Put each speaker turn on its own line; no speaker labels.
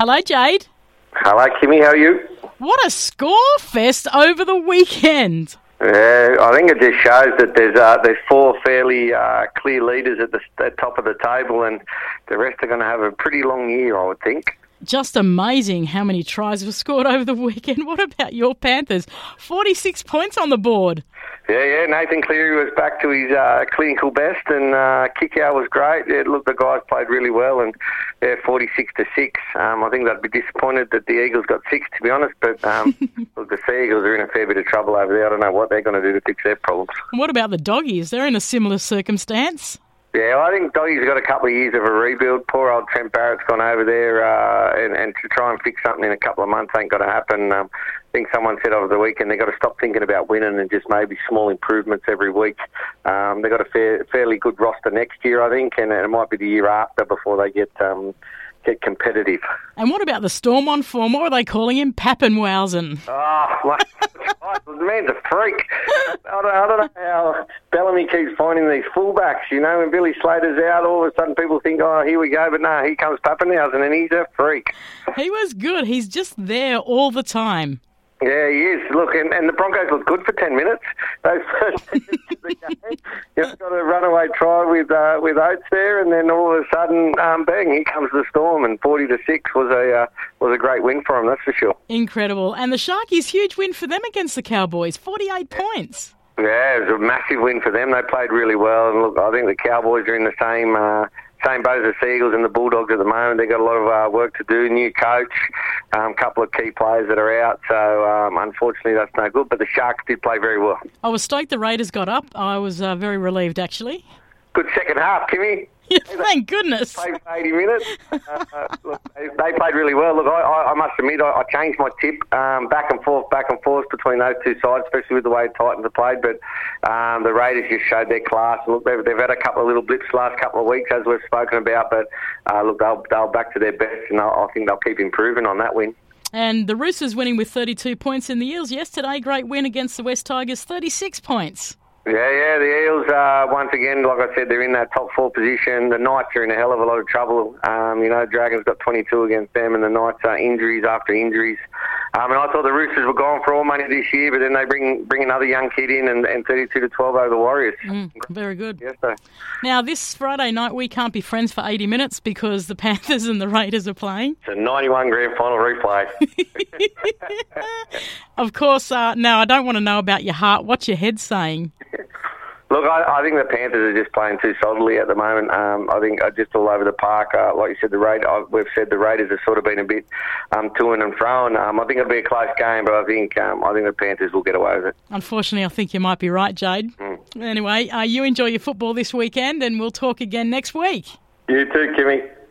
Hello, Jade.
Hello, Kimmy. How are you?
What a score fest over the weekend.
I think it just shows that there's four fairly clear leaders at the top of the table, and the rest are going to have a pretty long year, I would think.
Just amazing how many tries were scored over the weekend. What about your Panthers? 46 points on the board.
Yeah, Nathan Cleary was back to his clinical best, and kick-out was great. Yeah, look, the guys played really well, and 46-6. I think they'd be disappointed that the Eagles got 6, to be honest, but look, the Sea Eagles are in a fair bit of trouble over there. I don't know what they're going to do to fix their problems.
What about the Doggies? They're in a similar circumstance.
Yeah, I think Doggy's got a couple of years of a rebuild. Poor old Trent Barrett's gone over there, and to try and fix something in a couple of months ain't going to happen. I think someone said over the weekend they've got to stop thinking about winning and just maybe small improvements every week. They've got a fairly good roster next year, I think, and it might be the year after before they get competitive.
And what about the Storm on form? What are they calling him? Pappenwausen.
Oh, the man's a freak. I don't know how Bellamy keeps finding these fullbacks. You know, when Billy Slater's out, all of a sudden people think, oh, here we go. But no, here comes Pappenhausen, and he's a freak. He
was good. He's just there all the time.
Yeah, he is. Look, and the Broncos looked good for 10 minutes. Those first 10 minutes of the game, you've got a runaway try with Oates there, and then all of a sudden, bang, here comes the Storm, and 40-6 was a great win for them, that's for sure.
Incredible. And the Sharkies, huge win for them against the Cowboys, 48 points.
Yeah, it was a massive win for them. They played really well, and look, I think the Cowboys are in the same boat as the Seagulls and the Bulldogs at the moment. They've got a lot of work to do, new coach, a couple of key players that are out, so unfortunately that's no good, but the Sharks did play very well.
I was stoked the Raiders got up. I was very relieved, actually.
Good second half, Kimmy.
Yeah, thank goodness.
Played for 80 minutes. Look, they played really well. Look, I must admit, I changed my tip back and forth between those two sides, especially with the way Titans have played. But the Raiders just showed their class. Look, they've had a couple of little blips the last couple of weeks, as we've spoken about. But look, they'll back to their best, and I think they'll keep improving on that win.
And the Roosters winning with 32 points in the Eels yesterday. Great win against the West Tigers, 36 points.
Yeah, the Eels, once again, like I said, they're in that top 4 position. The Knights are in a hell of a lot of trouble. Dragons got 22 against them, and the Knights are injuries after injuries. And I thought the Roosters were going for all money this year, but then they bring another young kid in and 32-12 over the Warriors.
Very good.
Yes, sir.
Now, this Friday night, we can't be friends for 80 minutes because the Panthers and the Raiders are playing.
It's a 91 grand final replay.
Of course, now I don't want to know about your heart. What's your head saying?
Look, I think the Panthers are just playing too solidly at the moment. I think just all over the park. Like you said, we've said the Raiders have sort of been a bit to-ing and fro-ing. I think it'll be a close game, but I think the Panthers will get away with it.
Unfortunately, I think you might be right, Jade. Anyway, you enjoy your football this weekend, and we'll talk again next week.
You too, Kimmy.